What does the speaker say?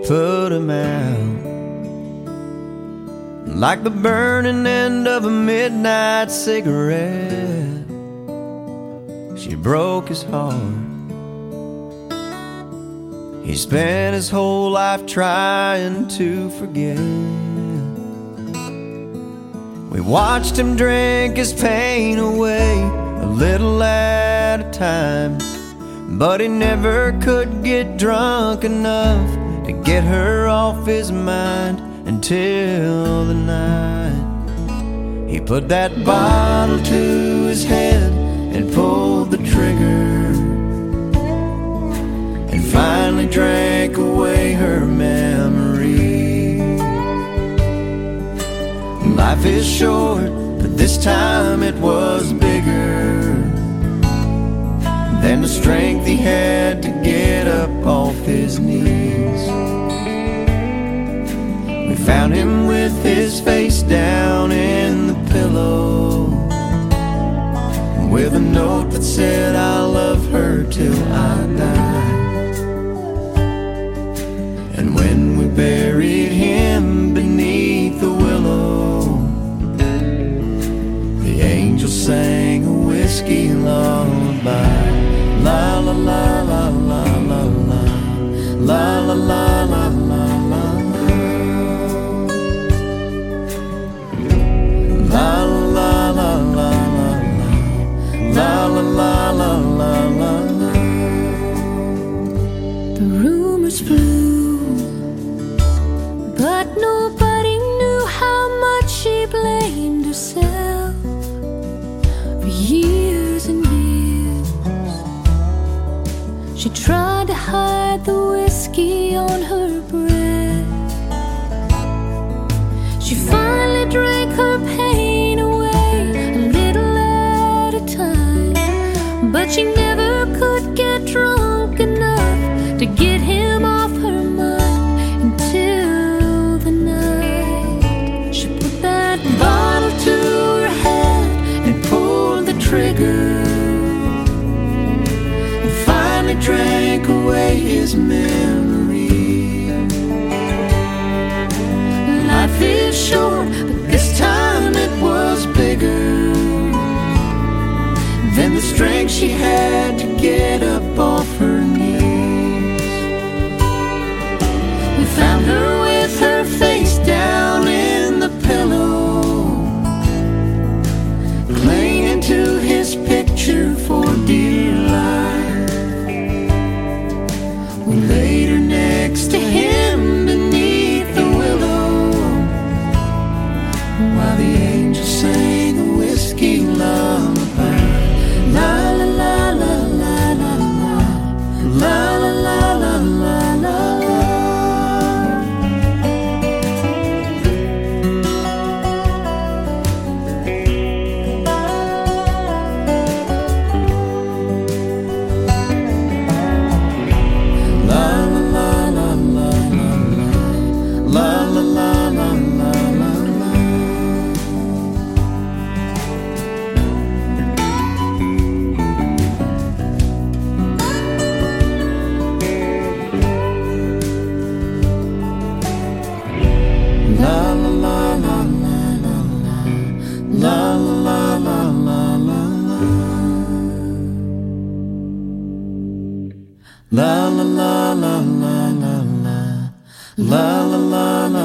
put him out. Like the burning end of a midnight cigarette, she broke his heart. He spent his whole life trying to forget. We watched him drink his pain away, a little at a time, but he never could get drunk enough to get her off his mind until the night he put that bottle to his head and pulled the trigger, and finally drank away her memory. Life is short, but this time it was bigger than the strength he had to get up off his knees. We found him with his face down in the pillow, with a note that said, "I'll love her till I die." And when we buried him beneath the willow, the angel sang a whiskey lullaby. La la la la la la la, la la la la la la, la la la la la, la la la la la la. The rumors flew, but nobody knew how much she blamed herself for years and years. She tried to hide the whiskey on her breath. She finally drank her pain away, a little at a time, but she never could get drunk enough to get him off her mind until the night she put that bottle to her head and pulled the trigger, and finally drank away his memory. Life is short, but this time it was bigger than the strength she had to get up off her knees. We found her with her face down in the pillow, clinging to his picture for dear life. We laid her next to him beneath the willow, while the angel sang a whiskey lullaby. La la la la la la la, la la la la la la. La la la la la la la, la la la la.